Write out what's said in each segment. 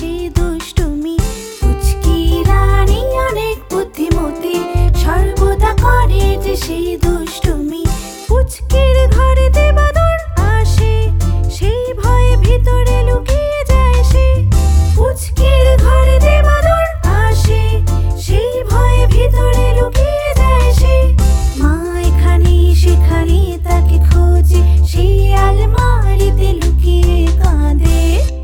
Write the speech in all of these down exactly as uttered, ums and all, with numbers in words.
সেই দুষ্টুমি। পুচকি রানী অনেক বুদ্ধিমতী, সর্বদা করে যে সেই দুষ্টুমি। পুচকির ঘরেতে বাদর আসে, সেই ভয়ে ভিতরে লুকিয়ে যায় সে। পুচকির ঘরেতে বাদর আসে, সেই ভয়ে ভিতরে লুকিয়ে যায় সে। মা এখানে সেখানে তাকে খোঁজে, সেই আলমারিতে লুকিয়ে কাঁদে।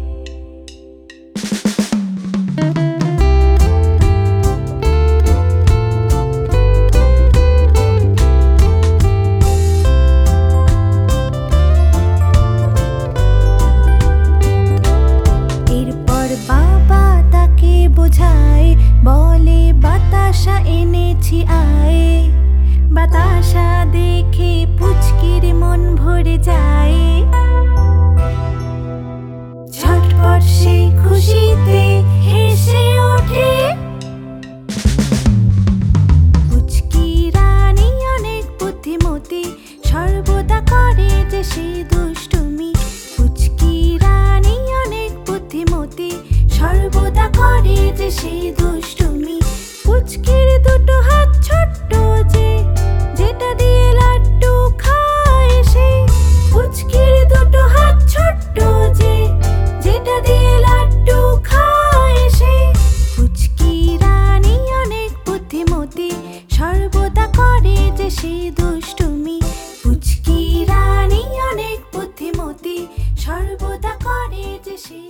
বাবা তাকে বোঝায়, বলে বাতাসা এনেছি আয়। বাতাসা দেখে পুচকির মন ভরে যায়, ঝটপট সে খুশিতে হেসে ওঠে। পুচকি রানী অনেক বুদ্ধিমতী, সর্বদা করে যে সেই দুষ্টুমি। পুচকি রানী অনেক বুদ্ধিমতী, সর্বদা করে যে সেই দুষ্টুমি। পুচকির দুটো হাত ছোট্ট যে, যেটা দিয়ে লাড্ডু খায় সে। পুচকির দুটো হাত ছোট্ট যে, যেটা দিয়ে লাড্ডু খায় সে। পুচকি রানী অনেক বুদ্ধিমতী, সর্বদা করে যে সেই দুষ্টুমি। পুচকি রানী অনেক বুদ্ধিমতী, সর্বদা করে যে সেই